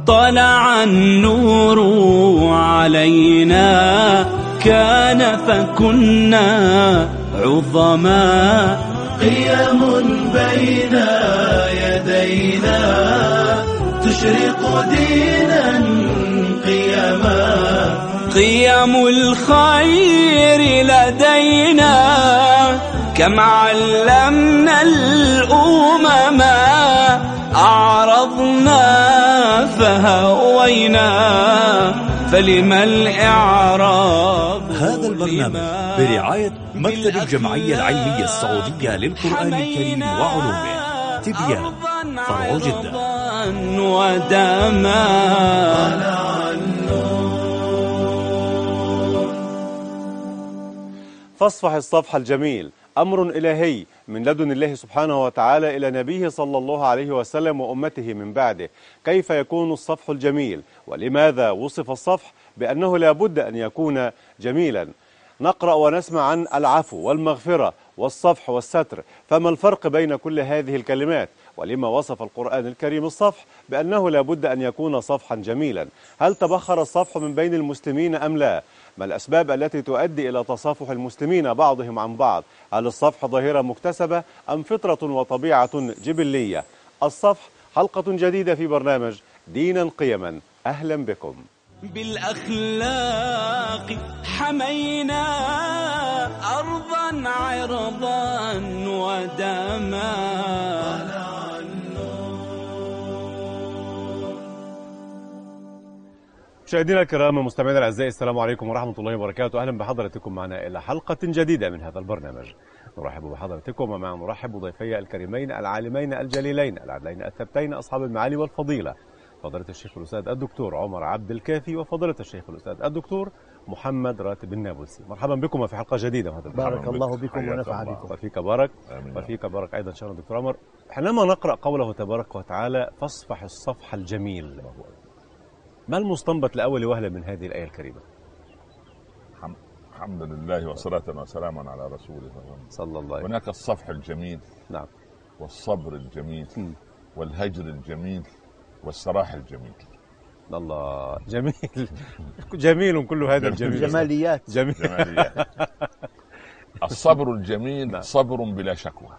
طلع النور علينا كان فكنا عظما قيم بين يدينا تشرق دينا قيما قيم الخير لدينا كم علمنا الأمم أعرضنا فهوينا فلما الإعراض. هذا البرنامج برعاية مكتب الجمعية العلمية السعودية للقرآن الكريم وعلومه، تبيان، فرع جدة. ودما فاصفح الصفح الجميل أمر إلهي من لدن الله سبحانه وتعالى إلى نبيه صلى الله عليه وسلم وأمته من بعده. كيف يكون الصفح الجميل؟ ولماذا وصف الصفح بأنه لا بد أن يكون جميلا؟ نقرأ ونسمع عن العفو والمغفرة والصفح والستر، فما الفرق بين كل هذه الكلمات؟ ولما وصف القرآن الكريم الصفح بأنه لا بد أن يكون صفحا جميلا؟ هل تبخر الصفح من بين المسلمين أم لا؟ ما الأسباب التي تؤدي إلى تصافح المسلمين بعضهم عن بعض؟ هل الصفح ظاهرة مكتسبة أم فطرة وطبيعة جبلية؟ الصفح حلقة جديدة في برنامج دينا قيما. أهلا بكم. بالأخلاق حمينا أرضا عرضا ودما. مشاهدينا الكرام مستمعينا الاعزاء، السلام عليكم ورحمه الله وبركاته. اهلا بحضراتكم معنا الى حلقه جديده من هذا البرنامج. نرحب بحضراتكم ومع نرحب بضيفي الكريمين العالمين الجليلين العدلين الثبتين اصحاب المعالي والفضيله، فضيله الشيخ الاستاذ الدكتور عمر عبد الكافي وفضيله الشيخ الاستاذ الدكتور محمد راتب النابلسي. مرحبا بكم في حلقه جديده من هذا البرنامج. بارك الله بكم ونفع بكم. وفيك بارك. وفيك بارك ايضا شيخنا الدكتور عمر. حينما نقرا قوله تبارك وتعالى فاصفح الصفح الجميل، ما المستنبط لأول وهلة من هذه الآية الكريمة؟ الحمد لله وصلاة وسلاما على رسوله صلى الله عليه وسلم. هناك الصفح الجميل، نعم، والصبر الجميل، والهجر الجميل، والسراح الجميل. الله، جميل جميل كل هذا الجميل. جماليات. جماليات. الصبر الجميل نعم. صبر بلا شكوى.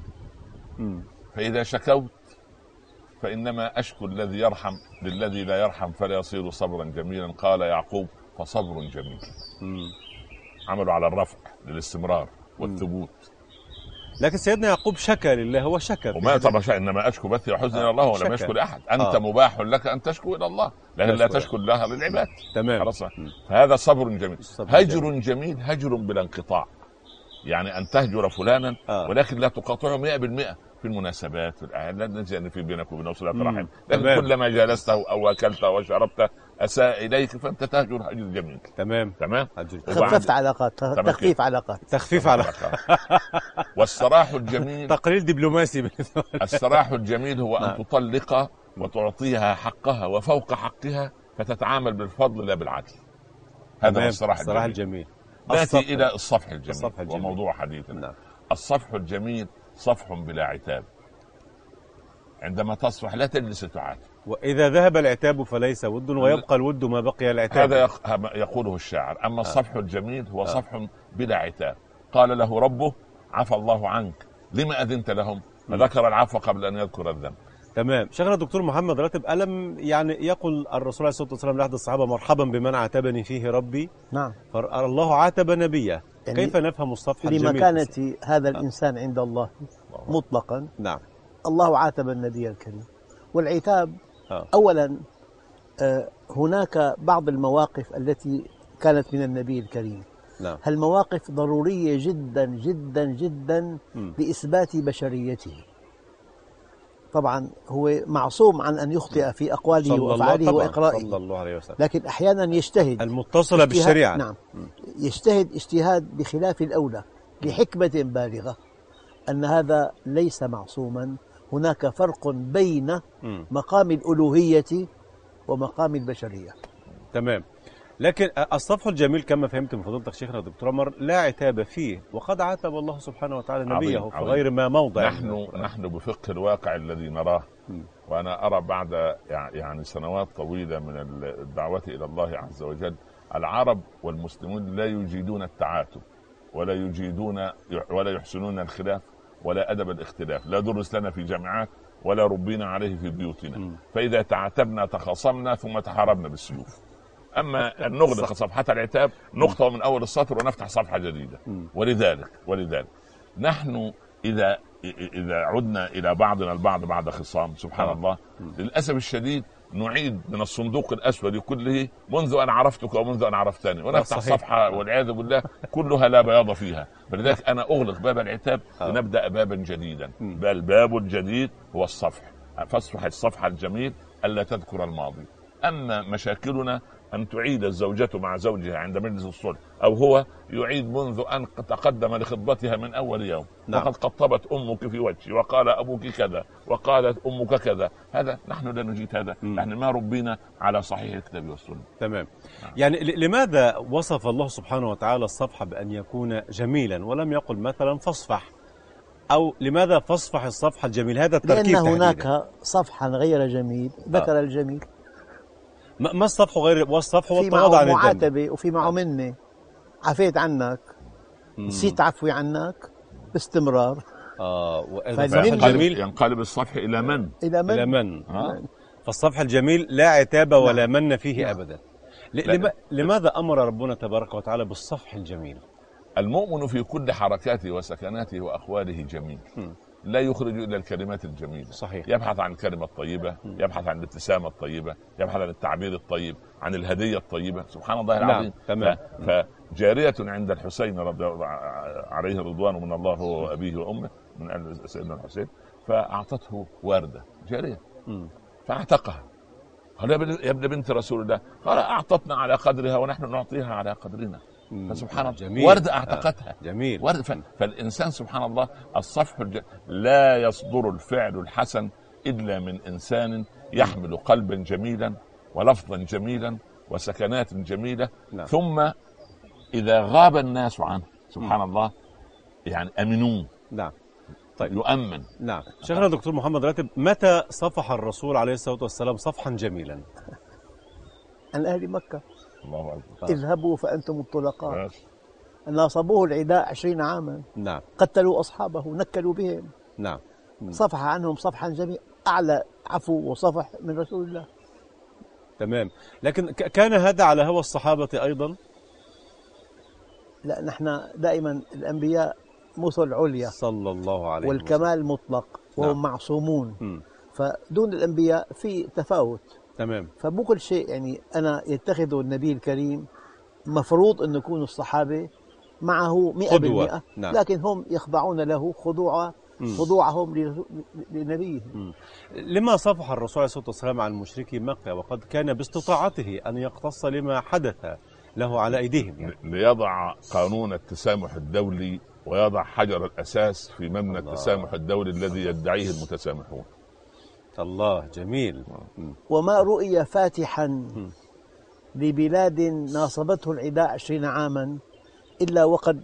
فإذا شكوت فإنما أشكو الذي يرحم للذي لا يرحم فلا يصير صبرا جميلا. قال يعقوب فصبر جميل. عملوا على الرفع للاستمرار والثبوت. لكن سيدنا يعقوب شكى لله، هو شكى وما طبعا إنما أشكو بثي وحزني إلى الله ولم يشكو لأحد. أنت مباح لك أن تشكو إلى الله، لكن لا تشكو الله للعباد. تمام. فهذا صبر جميل. هجر جميل، هجر بلا انقطاع، يعني أن تهجر فلانا ولكن لا تقاطعه 100% في المناسبات، في الأعياد، لا ننسى في بينك وبينه صلة رحم، لكن كلما جالسته أو أكلته وشربته أساء إليك فأنت تهجر هجر جميل. تمام. خففت علاقات، تخفيف علاقات. والسراح الجميل تقليل دبلوماسي. السراح الجميل هو أن تطلق وتعطيها حقها وفوق حقها فتتعامل بالفضل لا بالعدل. هذا السراح الجميل. نأتي إلى الصفح الجميل وموضوع حديثنا. الصفح الجميل صفح بلا عتاب. عندما تصفح لا تجلس تعاتب. وإذا ذهب العتاب فليس ود ويبقى الود ما بقي العتاب. هذا يقوله الشاعر. أما الصفح الجميل هو صفح بلا عتاب. قال له ربه عفى الله عنك لما أذنت لهم، فذكر العفو قبل أن يذكر الذنب. تمام. شيخنا الدكتور محمد راتب، ألم يعني يقول الرسول عليه الصلاة والسلام لأحد الصحابة مرحبا بمن عاتبني فيه ربي؟ نعم. فالله عاتب نبيه. يعني كيف نفهم الصفحة الجميل؟ لمكانة هذا الإنسان عند الله مطلقا. نعم. الله عاتب النبي الكريم. والعتاب أولا هناك بعض المواقف التي كانت من النبي الكريم. نعم. هالمواقف ضرورية جدا جدا جدا لإثبات بشريته. طبعا هو معصوم عن أن يخطئ في أقواله وأفعاله وإقرائه صلى الله عليه وسلم، لكن أحيانا يجتهد المتصلة بالشريعة. نعم. يجتهد اجتهاد بخلاف الأولى لحكمة بالغة، أن هذا ليس معصوما. هناك فرق بين مقام الألوهية ومقام البشرية. تمام. لكن الصفح الجميل كما فهمت من فضيلتك شيخنا الدكتور عمر لا عتاب فيه، وقد عاتب الله سبحانه وتعالى نبيه في غير ما موضع. نحن بفقه الواقع الذي نراه وأنا أرى بعد يعني سنوات طويلة من الدعوة إلى الله عز وجل، العرب والمسلمون لا يجيدون التعاتب ولا يحسنون الخلاف ولا أدب الاختلاف، لا درس لنا في جامعات ولا ربينا عليه في بيوتنا. فإذا تعاتبنا تخاصمنا ثم تحاربنا بالسيوف. أما أن نغلق صفحة العتاب نقطة من أول السطر ونفتح صفحة جديدة. ولذلك نحن إذا عدنا إلى بعضنا البعض بعد خصام سبحان الله، للأسف الشديد نعيد من الصندوق الأسود كله منذ أن عرفتك ومنذ أن عرفتني، ونفتح صفحة والعياذ بالله كلها لا بياض فيها. فلذلك أنا أغلق باب العتاب ونبدأ بابا جديدا. الباب الجديد هو الصفح، فاصفح الصفحة الجميل ألا تذكر الماضي. أما مشاكلنا أن تعيد الزوجة مع زوجها عند مجلس الصلح، أو هو يعيد منذ أن تقدم لخطبتها من أول يوم. وقد قطبت أمك في وجهي وقال أبوك كذا وقالت أمك كذا. هذا نحن لا نجيد هذا. نحن ما ربينا على صحيح الكتاب والسنة. تمام. يعني لماذا وصف الله سبحانه وتعالى الصفح بأن يكون جميلا ولم يقل مثلا فاصفح، أو لماذا فاصفح الصفحة الجميل؟ هذا التركيب لأن هناك صفحا غير جميل ذكر الجميل. ما الصفح غير والصفح والتغاضى عن الذنب؟ في معاتبة وفي معه منة، عفيت عنك، نسيت عفوي عنك باستمرار. ينقلب الصفح إلى من؟ إلى من؟ فالصفح الجميل لا عتاب ولا من فيه أبدا. لماذا أمر ربنا تبارك وتعالى بالصفح الجميل؟ المؤمن في كل حركاته وسكناته وأقواله جميل، لا يخرج إلا الكلمات الجميلة. صحيح. يبحث عن الكلمة الطيبة، يبحث عن الابتسامة الطيبة، يبحث عن التعبير الطيب، عن الهدية الطيبة. سبحان الله العظيم. فجارية عند الحسين رضي الله عليه رضوان من الله هو وأبيه وأمه من أهل سيدنا الحسين، فأعطته وردة جارية فاعتقها. قال يا ابن بنت رسول الله، قال أعطتنا على قدرها ونحن نعطيها على قدرنا. فسبحان الله وردة اعتقتها. جميل. فالإنسان سبحان الله الصفح لا يصدر الفعل الحسن إلا من إنسان يحمل قلبا جميلا ولفظا جميلا وسكنات جميلة. ثم إذا غاب الناس عنه سبحان الله يعني أمنوه. طيب. يؤمن. شيخنا دكتور محمد راتب، متى صفح الرسول عليه الصلاة والسلام صفحا جميلا؟ عن أهل مكة. الله أكبر. اذهبوا فأنتم الطلقاء. أن أصابوه العداء 20 عاما. قتلوا أصحابه، نكلوا بهم. صفح عنهم صفحا جميلا، أعلى عفو وصفح من رسول الله. تمام. لكن كان هذا على هوى الصحابة أيضا؟ لا، نحن دائما الأنبياء مثل عليا صلى الله عليه وسلم والكمال مطلق وهم معصومون. فدون الأنبياء في تفاوت. تمام. فمو كل شيء يعني أنا يتخذ النبي الكريم مفروض أن يكونوا الصحابة معه 100%. لكن هم يخضعون له خضوعهم لنبيهم. لما صفح الرسول عليه الصلاة والسلام عن مشركي مكة وقد كان باستطاعته أن يقتص لما حدث له على أيديهم؟ ليضع قانون التسامح الدولي ويضع حجر الأساس في مبنى التسامح الدولي الذي يدعيه المتسامحون. الله جميل. وما رؤي فاتحا لبلاد ناصبته العداء 20 عاما إلا وقد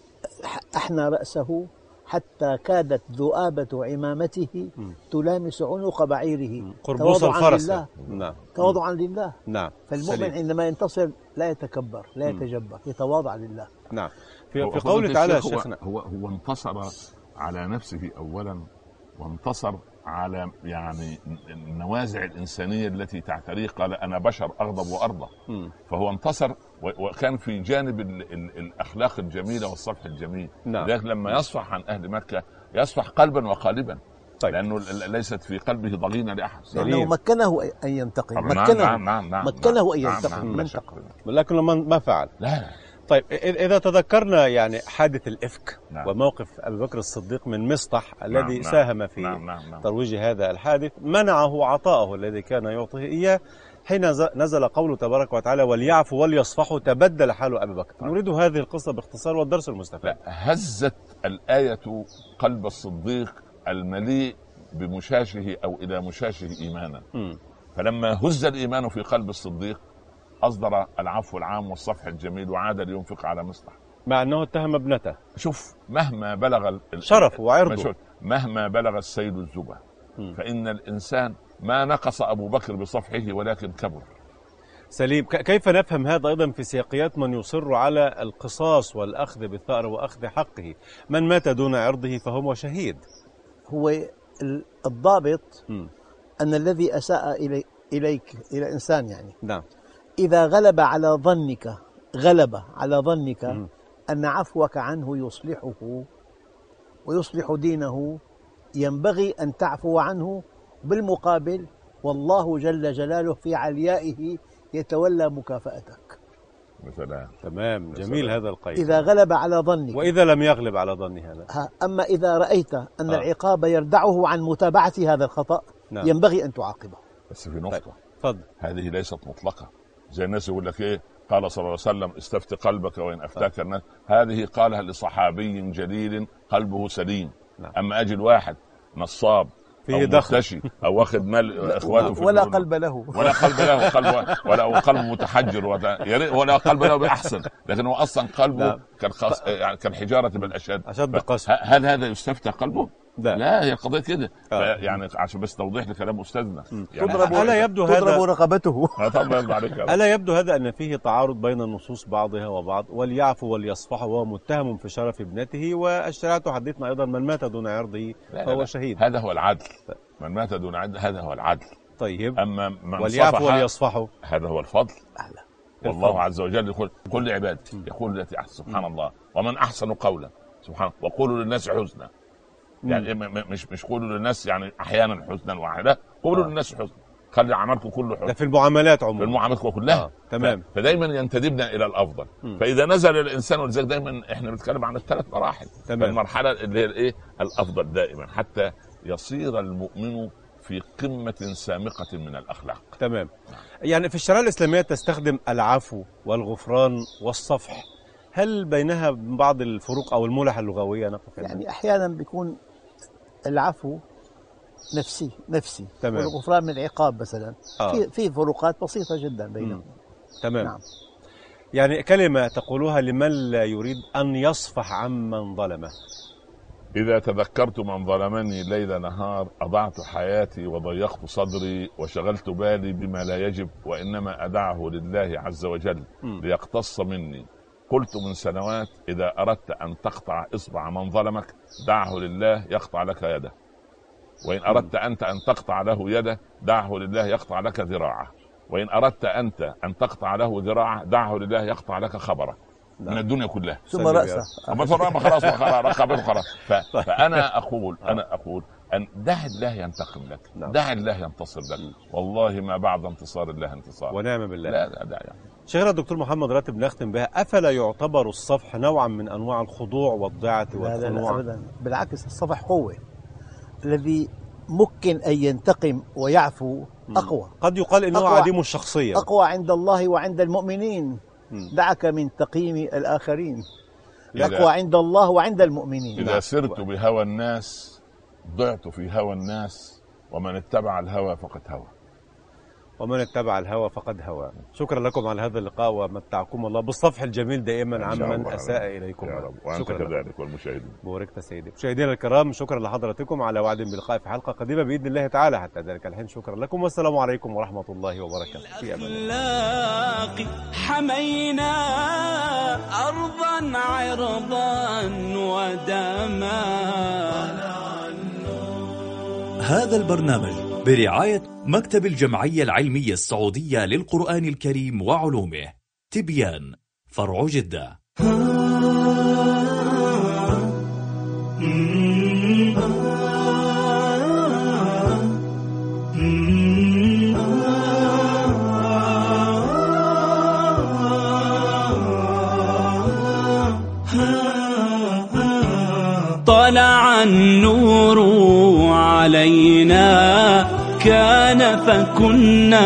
أحنى رأسه حتى كادت ذؤابة عمامته تلامس عنق بعيره. قربوس الفرس. تواضعا لله. فالمؤمن سليم. عندما ينتصر لا يتكبر لا يتجبر، يتواضع لله. في قوله تعالى شيخنا هو انتصر على نفسه أولا، وانتصر على يعني النوازع الإنسانية التي تعتريه. قال أنا بشر أغضب وأرضى. فهو انتصر وكان في جانب الأخلاق الجميلة والصفح الجميل. لذلك لما يصفح عن أهل مكة يصفح قلبا وقالبا. طيب. لأنه ليست في قلبه ضغينة لأحد. لأنه مكنه أن ينتقم. مكنه أن ينتقم. لكن ما فعل. لا. طيب إذا تذكرنا يعني حادث الإفك وموقف أبي بكر الصديق من مصطح الذي ساهم في ترويج هذا الحادث، منعه عطاءه الذي كان يعطيه إياه حين نزل قوله تبارك وتعالى وليعفوا وليصفحوا تبدل حال أبي بكر. نريد هذه القصة باختصار والدرس المستفاد. هزت الآية قلب الصديق المليء بمشاشه أو إلى مشاشه إيمانا. فلما هز الإيمان في قلب الصديق أصدر العفو العام والصفح الجميل وعاد لينفق على مصلح، مع أنه اتهم ابنته. شوف مهما بلغ شرف وعرضه، مهما بلغ السيل الزبا فإن الإنسان ما نقص أبو بكر بصفحه ولكن كبر. سليم. كيف نفهم هذا أيضا في سياقيات من يصر على القصاص والأخذ بالثأر وأخذ حقه؟ من مات دون عرضه فهو شهيد. هو الضابط أن الذي أساء إليك إلى إنسان يعني نعم، إذا غلب على ظنك أن عفوك عنه يصلحه ويصلح دينه، ينبغي أن تعفو عنه. بالمقابل والله جل جلاله في عليائه يتولى مكافأتك مثلا. تمام، جميل هذا القيد. إذا غلب على ظنك. وإذا لم يغلب على ظني هذا. أما إذا رأيت أن العقاب يردعه عن متابعة هذا الخطأ نعم. ينبغي أن تعاقبه. بس في نقطة، طيب. هذه ليست مطلقة زي الناس يقول لك إيه، قال صلى الله عليه وسلم استفت قلبك وإن أفتاك الناس. هذه قالها لصحابي جليل قلبه سليم. نعم. أما أجل واحد نصاب أو مرتشي أو واخد مال إخواته في ولا قلب له ولا قلب متحجر ولا قلب له بأحسن، لكن هو أصلا قلبه يعني كالحجارة بالأشد قسوة. هل هذا يستفتى قلبه؟ لا، هي القضية كده. يعني عشان بس توضيح لكلام أستاذنا، يعني ألا يبدو هذا تضرب رقبته. ألا يبدو هذا أن فيه تعارض بين النصوص بعضها وبعض؟ وليعفو وليصفح وهو متهم في شرف ابنته، والشريعة تحدثنا أيضا من مات دون عرضه فهو شهيد. هذا هو العدل. من مات دون عرضه هذا هو العدل. طيب، أما من وليعفو وليصفحوا هذا هو الفضل. والله عز وجل يقول كل عباد يقول التي أحسن. سبحان الله. ومن أحسن قولا سبحان الله وقولوا للناس حسنا. يعني مش قولوا للناس يعني احيانا حسنا واحدا، قولوا للناس حسنا، خلي عملكم كله حسن. ده في المعاملات عموما، في المعاملات كلها. تمام. فدايما ينتدبنا الى الافضل. فاذا نزل الانسان، ولذلك دايما احنا بنتكلم عن الثلاث مراحل. المرحله اللي هي الايه الافضل دائما حتى يصير المؤمن في قمه سامقه من الاخلاق. تمام. يعني في الشريعه الاسلاميه تستخدم العفو والغفران والصفح، هل بينها بعض الفروق او الملح اللغويه نقف يعني احيانا بيكون العفو نفسي تمام. والغفران من العقاب مثلا في فروقات بسيطة جدا بينهم. تمام. نعم. يعني كلمة تقولوها لمن لا يريد أن يصفح عمن ظلمه. إذا تذكرت من ظلمني ليل نهار أضعت حياتي وضيقت صدري وشغلت بالي بما لا يجب، وإنما أدعه لله عز وجل ليقتص مني. قلت من سنوات إذا أردت أن تقطع إصبع من ظلمك دعه لله يقطع لك يده، وإن أردت أنت أن تقطع له يده دعه لله يقطع لك ذراعه، وإن أردت أنت أن تقطع له ذراعه دعه لله يقطع لك خبره من الدنيا كلها ثم رأسه. خلاص رقبته خلاص. فأنا أقول أن دع الله ينتقم لك، دع الله ينتصر لك. والله ما بعد انتصار الله انتصار، ونعم بالله. لا يعني. شيخنا الدكتور محمد راتب، نختم بها، أفلا يعتبر الصفح نوعا من أنواع الخضوع والضيعة والخنوع؟ لا أبدا، بالعكس الصفح قوة. الذي ممكن أن ينتقم ويعفو أقوى. قد يقال إنه عديم الشخصية، أقوى عند الله وعند المؤمنين. دعك من تقييم الآخرين، أقوى عند الله وعند المؤمنين. إذا سرت بهوى الناس ضعت في هوى الناس، ومن اتبع الهوى فقد هوى. ومن اتبع الهوى فقد هوى. شكرا لكم على هذا اللقاء، ومتعكم الله بالصفح الجميل دائما عمن أساء إليكم. يا رب. وأنت كذلك والمشاهدين. بوركت سيدي. مشاهدينا الكرام، شكرا لحضراتكم، على وعد بلقاء في حلقة قادمة بإذن الله تعالى. حتى ذلك الحين شكرا لكم، والسلام عليكم ورحمة الله وبركاته. في أمان الله. حمينا أرضا عرضا ودما. هذا البرنامج برعاية مكتب الجمعية العلمية السعودية للقرآن الكريم وعلومه، تبيان، فرع جدة. طلع النور علينا كان فكنا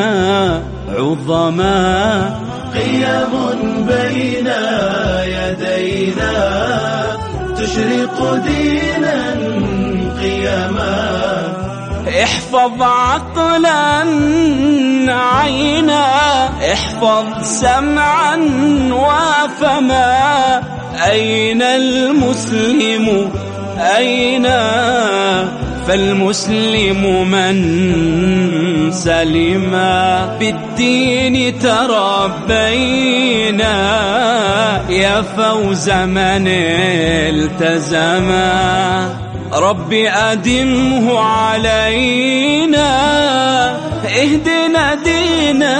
عظما. قيم بين يدينا تشرق دينا قيما. احفظ عقلا عينا، احفظ سمعا وفما. أين المسلم أين فالمسلم من سلما بالدين تربينا يا فوز من التزما رب أدمه علينا اهدنا دينا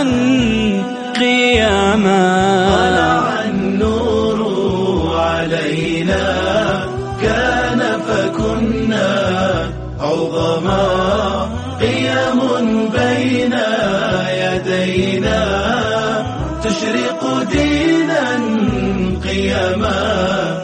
قياما طلع النور علينا كان فكنا عظما قيم بين يدينا تشرق دينا قياما